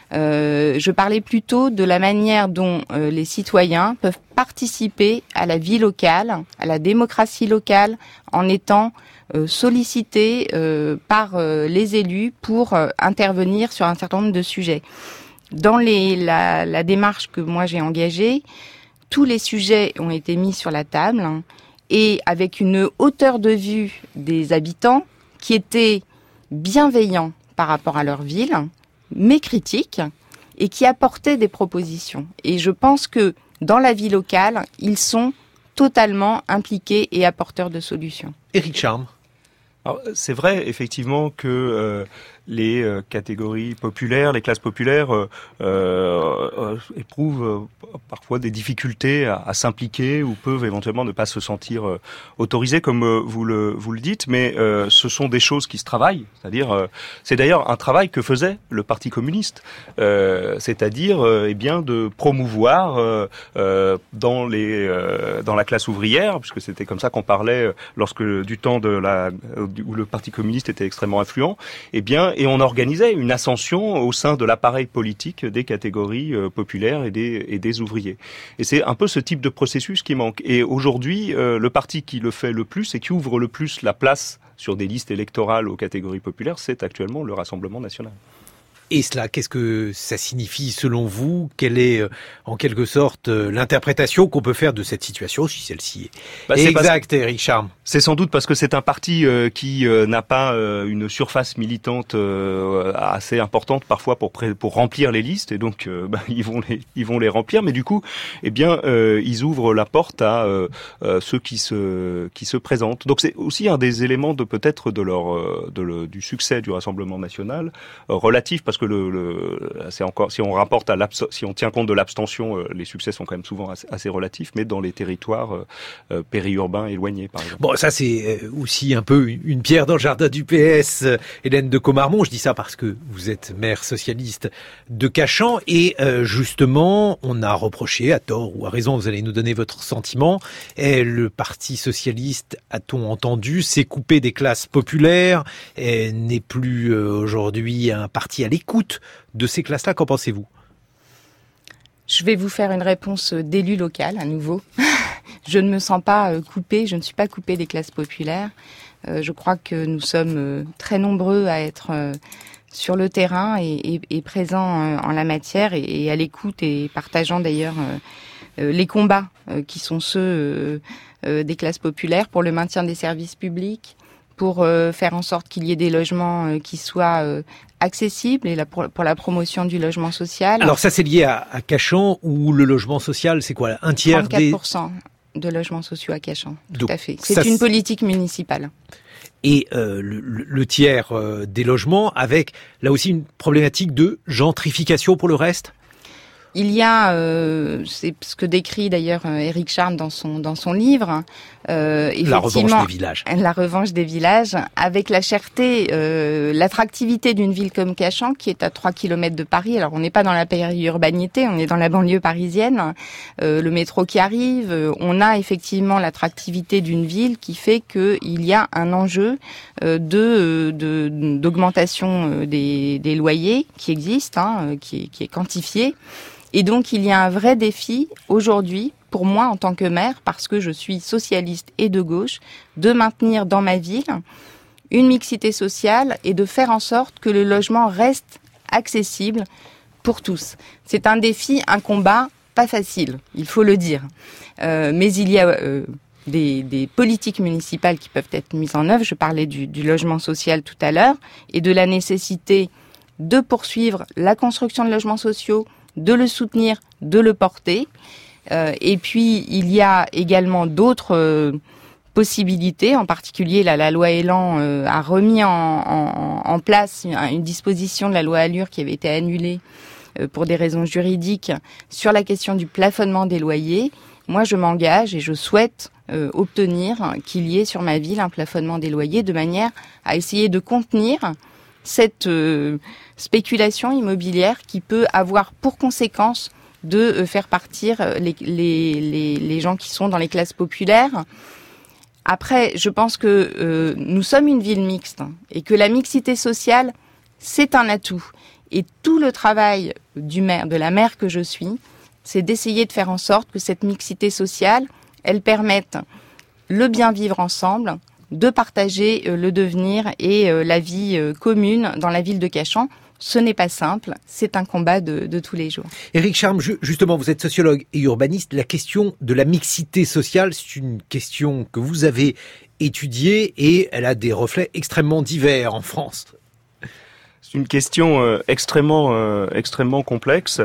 Speaker 4: euh, Je parlais plutôt de la manière dont euh, les citoyens peuvent participer à la vie locale, à la démocratie locale, en étant euh, sollicités euh, par euh, les élus pour euh, intervenir sur un certain nombre de sujets. Dans les, la, la démarche que moi j'ai engagée, tous les sujets ont été mis sur la table, hein, et avec une hauteur de vue des habitants qui était bienveillant par rapport à leur ville, mais critique, et qui apportait des propositions. Et je pense que dans la vie locale, ils sont totalement impliqués et apporteurs de solutions.
Speaker 2: Éric Charme.
Speaker 3: Alors, c'est vrai, effectivement, que euh, les euh, catégories populaires, les classes populaires euh, euh, éprouvent euh, parfois des difficultés à, à s'impliquer ou peuvent éventuellement ne pas se sentir euh, autorisées, comme euh, vous le vous le dites. Mais euh, ce sont des choses qui se travaillent. C'est-à-dire, euh, c'est d'ailleurs un travail que faisait le Parti communiste, euh, c'est-à-dire, euh, eh bien, de promouvoir euh, euh, dans les euh, dans la classe ouvrière, puisque c'était comme ça qu'on parlait lorsque du temps de la où le Parti communiste était extrêmement influent, eh bien, et on organisait une ascension au sein de l'appareil politique des catégories euh, populaires et des, et des ouvriers. Et c'est un peu ce type de processus qui manque. Et aujourd'hui, euh, le parti qui le fait le plus et qui ouvre le plus la place sur des listes électorales aux catégories populaires, c'est actuellement le Rassemblement national.
Speaker 2: Et cela, qu'est-ce que ça signifie selon vous? Quelle est, euh, en quelque sorte, euh, l'interprétation qu'on peut faire de cette situation, si celle-ci est bah, exacte, Éric Charme?
Speaker 3: C'est sans doute parce que c'est un parti euh, qui euh, n'a pas euh, une surface militante euh, assez importante parfois pour pré- pour remplir les listes, et donc euh, bah, ils vont les ils vont les remplir, mais du coup, eh bien, euh, ils ouvrent la porte à euh, euh, ceux qui se qui se présentent. Donc c'est aussi un des éléments de peut-être de leur euh, de le, du succès du Rassemblement national euh, relatif, parce que le, le c'est encore si on rapporte à l'abs- si on tient compte de l'abstention, euh, les succès sont quand même souvent assez, assez relatifs, mais dans les territoires euh, euh, périurbains éloignés, par exemple.
Speaker 2: Bon, ça c'est aussi un peu une pierre dans le jardin du P S, Hélène de Commarmont. Je dis ça parce que vous êtes maire socialiste de Cachan, et euh, justement, on a reproché, à tort ou à raison, vous allez nous donner votre sentiment, et le Parti socialiste, a-t-on entendu, s'est coupé des classes populaires, et n'est plus euh, aujourd'hui un parti à l'écoute de ces classes-là. Qu'en pensez-vous?
Speaker 4: Je vais vous faire une réponse d'élu local, à nouveau. Je ne me sens pas coupée, je ne suis pas coupée des classes populaires. Euh, je crois que nous sommes très nombreux à être euh, sur le terrain et, et, et présents euh, en la matière et, et à l'écoute et partageant d'ailleurs euh, euh, les combats euh, qui sont ceux euh, euh, des classes populaires pour le maintien des services publics, pour euh, faire en sorte qu'il y ait des logements euh, qui soient euh, accessibles et la, pour, pour la promotion du logement social.
Speaker 2: Alors ça, c'est lié à, à Cachan, où le logement social, c'est quoi, un tiers
Speaker 4: trente-quatre pour cent des... de logements sociaux à Cachan, tout
Speaker 2: Donc,
Speaker 4: à fait. C'est
Speaker 2: ça,
Speaker 4: une politique municipale.
Speaker 2: Et euh, le, le tiers euh, des logements, avec là aussi une problématique de gentrification pour le reste.
Speaker 4: Il y a, euh, c'est ce que décrit d'ailleurs Éric Charme dans son dans son livre, euh,
Speaker 2: la revanche des villages.
Speaker 4: La revanche des villages, avec la cherté, euh, l'attractivité d'une ville comme Cachan, qui est à trois kilomètres de Paris. Alors on n'est pas dans la périurbanité, on est dans la banlieue parisienne. Euh, le métro qui arrive, euh, on a effectivement l'attractivité d'une ville qui fait qu'il y a un enjeu euh, de, de d'augmentation des, des loyers qui existe, hein, qui est, qui est quantifié. Et donc, il y a un vrai défi aujourd'hui, pour moi en tant que maire, parce que je suis socialiste et de gauche, de maintenir dans ma ville une mixité sociale et de faire en sorte que le logement reste accessible pour tous. C'est un défi, un combat pas facile, il faut le dire. Euh, mais il y a euh, des, des politiques municipales qui peuvent être mises en œuvre. Je parlais du, du logement social tout à l'heure et de la nécessité de poursuivre la construction de logements sociaux, de le soutenir, de le porter. Euh, et puis, il y a également d'autres euh, possibilités. En particulier, là, la loi Elan euh, a remis en, en, en place une, une disposition de la loi Allure qui avait été annulée euh, pour des raisons juridiques sur la question du plafonnement des loyers. Moi, je m'engage et je souhaite euh, obtenir qu'il y ait sur ma ville un plafonnement des loyers de manière à essayer de contenir cette euh, spéculation immobilière qui peut avoir pour conséquence de euh, faire partir les, les, les, les gens qui sont dans les classes populaires. Après, je pense que euh, nous sommes une ville mixte et que la mixité sociale, c'est un atout. Et tout le travail du maire, de la maire que je suis, c'est d'essayer de faire en sorte que cette mixité sociale, elle permette le bien vivre ensemble, de partager le devenir et la vie commune dans la ville de Cachan. Ce n'est pas simple, c'est un combat de, de tous les jours.
Speaker 2: Éric Charme, justement, vous êtes sociologue et urbaniste. La question de la mixité sociale, c'est une question que vous avez étudiée et elle a des reflets extrêmement divers en France.
Speaker 3: C'est une question euh, extrêmement euh, extrêmement complexe.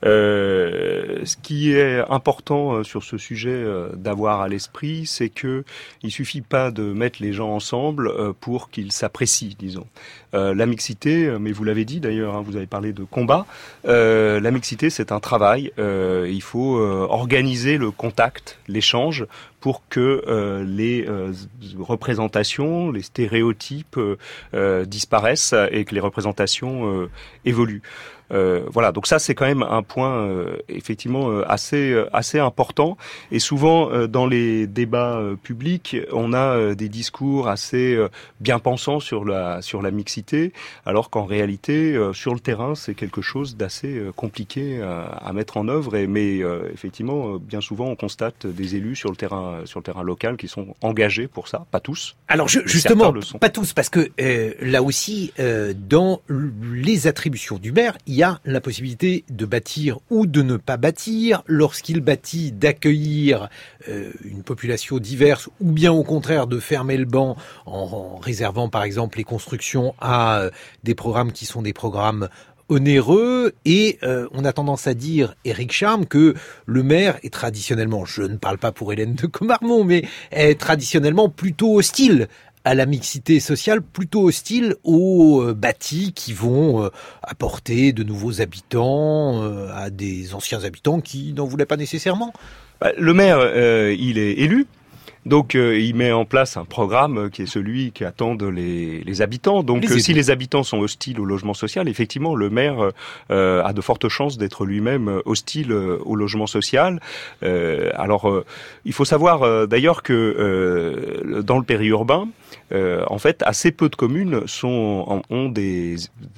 Speaker 3: Euh, ce qui est important euh, sur ce sujet euh, d'avoir à l'esprit, c'est que il suffit pas de mettre les gens ensemble euh, pour qu'ils s'apprécient, disons. Euh, la mixité, mais vous l'avez dit d'ailleurs, hein, vous avez parlé de combat. Euh, la mixité, c'est un travail. Euh, il faut euh, organiser le contact, l'échange, pour que euh, les euh, représentations, les stéréotypes euh, disparaissent et que les représentations euh, évoluent. Euh, voilà, donc ça c'est quand même un point euh, effectivement euh, assez euh, assez important. Et souvent euh, dans les débats euh, publics, on a euh, des discours assez euh, bien pensants sur la sur la mixité, alors qu'en réalité euh, sur le terrain c'est quelque chose d'assez euh, compliqué à, à mettre en œuvre. Et mais euh, effectivement euh, bien souvent on constate des élus sur le terrain sur le terrain local qui sont engagés pour ça, pas tous.
Speaker 2: Alors je, justement, pas tous, parce que euh, là aussi euh, dans les attributions du maire, il y a la possibilité de bâtir ou de ne pas bâtir, lorsqu'il bâtit, d'accueillir euh, une population diverse, ou bien au contraire de fermer le banc en, en réservant par exemple les constructions à euh, des programmes qui sont des programmes onéreux. Et euh, on a tendance à dire, Éric Charme, que le maire est traditionnellement, je ne parle pas pour Hélène de Commarmont, mais est traditionnellement plutôt hostile à la mixité sociale, plutôt hostile aux euh, bâtis qui vont euh, apporter de nouveaux habitants euh, à des anciens habitants qui n'en voulaient pas nécessairement.
Speaker 3: Le maire, euh, il est élu. Donc euh, il met en place un programme qui est celui qui attendent les, les habitants. Donc les euh, si les habitants sont hostiles au logement social, effectivement le maire euh, a de fortes chances d'être lui-même hostile au logement social. Euh, alors euh, il faut savoir euh, d'ailleurs que euh, dans le périurbain, euh, en fait assez peu de communes sont, ont des,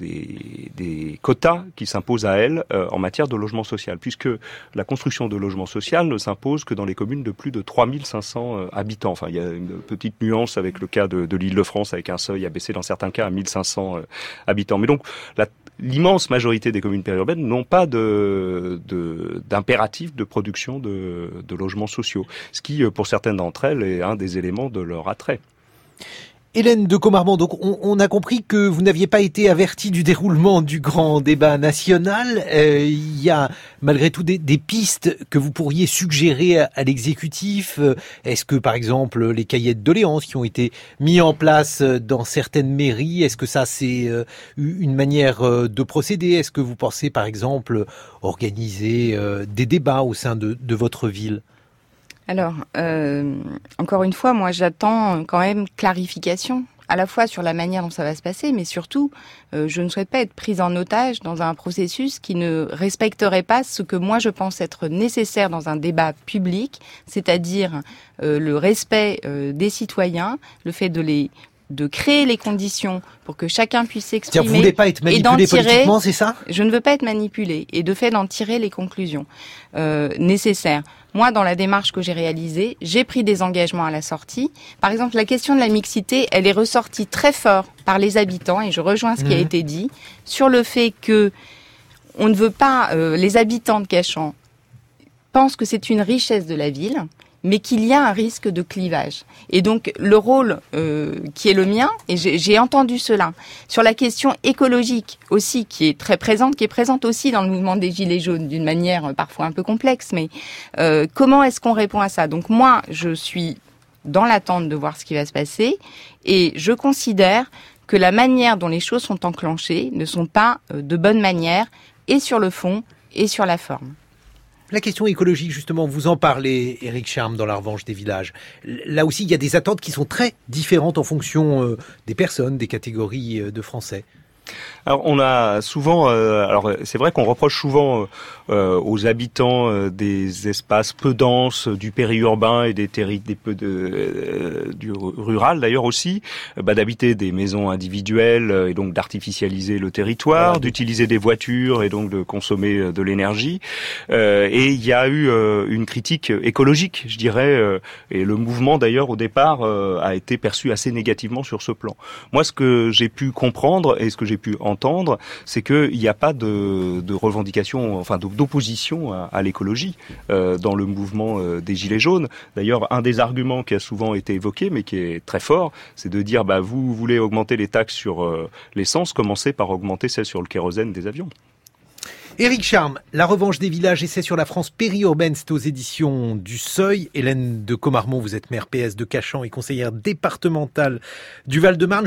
Speaker 3: des, des quotas qui s'imposent à elles euh, en matière de logement social, puisque la construction de logement social ne s'impose que dans les communes de plus de trois mille cinq cents euh, habitants. Enfin, il y a une petite nuance avec le cas de, de l'Île-de-France, avec un seuil abaissé dans certains cas à mille cinq cents euh, habitants. Mais donc, la, l'immense majorité des communes périurbaines n'ont pas de, de, d'impératif de production de, de logements sociaux, ce qui, pour certaines d'entre elles, est un des éléments de leur attrait.
Speaker 2: Hélène de Commarmont, donc on, on a compris que vous n'aviez pas été avertie du déroulement du grand débat national. Euh, il y a malgré tout des, des pistes que vous pourriez suggérer à, à l'exécutif. Est-ce que par exemple les cahiers de doléances qui ont été mis en place dans certaines mairies, est-ce que ça c'est une manière de procéder? Est-ce que vous pensez par exemple organiser des débats au sein de, de votre ville?
Speaker 4: Alors, euh, encore une fois, moi j'attends quand même clarification, à la fois sur la manière dont ça va se passer, mais surtout, euh, je ne souhaite pas être prise en otage dans un processus qui ne respecterait pas ce que moi je pense être nécessaire dans un débat public, c'est-à-dire euh, le respect euh, des citoyens, le fait de les de créer les conditions pour que chacun puisse s'exprimer.
Speaker 2: Vous voulez pas être manipulé politiquement, c'est ça?
Speaker 4: Je ne veux pas être manipulé et de fait d'en tirer les conclusions euh, nécessaires. Moi, dans la démarche que j'ai réalisée, j'ai pris des engagements à la sortie. Par exemple, la question de la mixité, elle est ressortie très fort par les habitants et je rejoins ce qui mmh. a été dit sur le fait que on ne veut pas, euh, les habitants de Cachan pensent que c'est une richesse de la ville, mais qu'il y a un risque de clivage. Et donc, le rôle euh, qui est le mien, et j'ai, j'ai entendu cela, sur la question écologique aussi, qui est très présente, qui est présente aussi dans le mouvement des Gilets jaunes, d'une manière parfois un peu complexe, mais euh, comment est-ce qu'on répond à ça? Donc moi, je suis dans l'attente de voir ce qui va se passer, et je considère que la manière dont les choses sont enclenchées ne sont pas euh, de bonne manière, et sur le fond, et sur la forme.
Speaker 2: La question écologique, justement, vous en parlez, Éric Charme, dans La Revanche des villages. Là aussi, il y a des attentes qui sont très différentes en fonction euh, des personnes, des catégories euh, de Français.
Speaker 3: Alors on a souvent, euh, alors c'est vrai qu'on reproche souvent euh, aux habitants euh, des espaces peu denses, du périurbain et des territoires des peu de euh, du rural d'ailleurs aussi, euh, bah, d'habiter des maisons individuelles euh, et donc d'artificialiser le territoire, voilà. D'utiliser des voitures et donc de consommer euh, de l'énergie. Euh, et il y a eu euh, une critique écologique, je dirais, euh, et le mouvement d'ailleurs au départ euh, a été perçu assez négativement sur ce plan. Moi, ce que j'ai pu comprendre et ce que j'ai pu entendre, c'est qu'il n'y a pas de, de revendication, enfin d'opposition à, à l'écologie euh, dans le mouvement euh, des Gilets jaunes. D'ailleurs, un des arguments qui a souvent été évoqué, mais qui est très fort, c'est de dire bah, vous voulez augmenter les taxes sur euh, l'essence, commencez par augmenter celles sur le kérosène des avions.
Speaker 2: Éric Charme, La Revanche des villages, essai sur la France périurbaine, c'est aux éditions du Seuil. Hélène de Commarmont, vous êtes maire P S de Cachan et conseillère départementale du Val-de-Marne.